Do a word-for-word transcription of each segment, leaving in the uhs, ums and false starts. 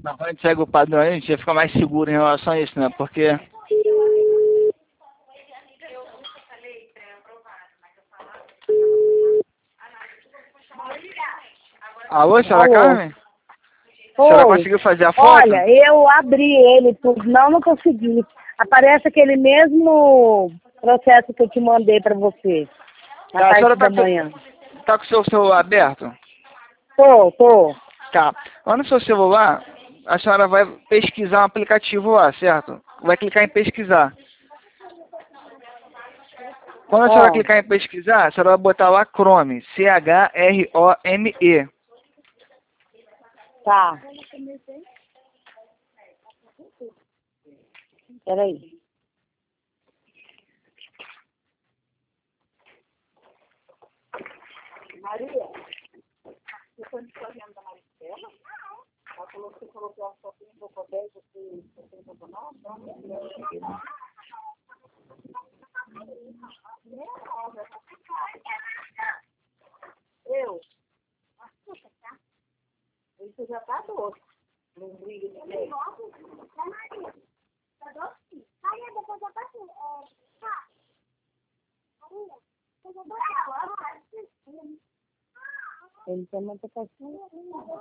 quando a gente segue o padrão, a gente fica mais seguro em relação a isso, né? Porque... Alô, senhora Alô. Carmen? A senhora Oi. conseguiu fazer a foto? Olha, eu abri ele, tudo, não, não consegui. Aparece aquele mesmo processo que eu te mandei para você, na Tá, a parte senhora tá da com, manhã. tá com o seu celular aberto? Tô, tô. Tá. Lá no seu celular, a senhora vai pesquisar um aplicativo lá, certo? Vai clicar em pesquisar. Quando a senhora Ah, clicar em pesquisar, a senhora vai botar lá Chrome, C H R O M E. tá. Peraí. Maria, você foi me fazendo da Maristela? Ela falou que você colocou a fotinha do Codé, você tem que não? Não. Eu? Isso já tá doce. Não briga de leite. Maria, tá doce? Maria, depois eu passo. Tá. Maria, depois eu passo. Ele também tá passando.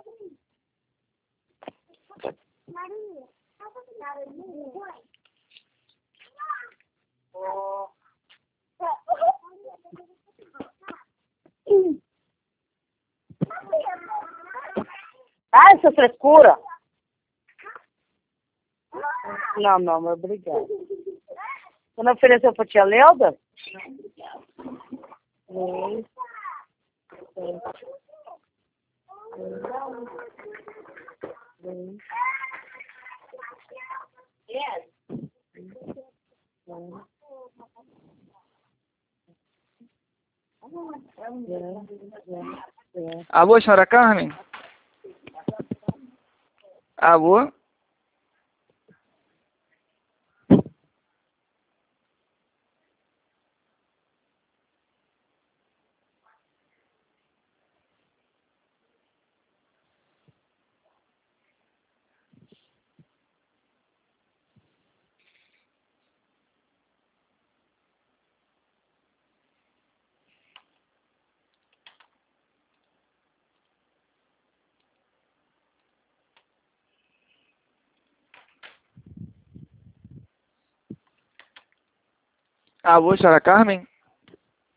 Maria, passa aqui. Maria. Oh. Ah, essa frescura. Não, não, mas obrigada. Você não ofereceu pra tia Leuda? Não. Alô, senhora Carmen? Alô? Alô, senhora Carmen?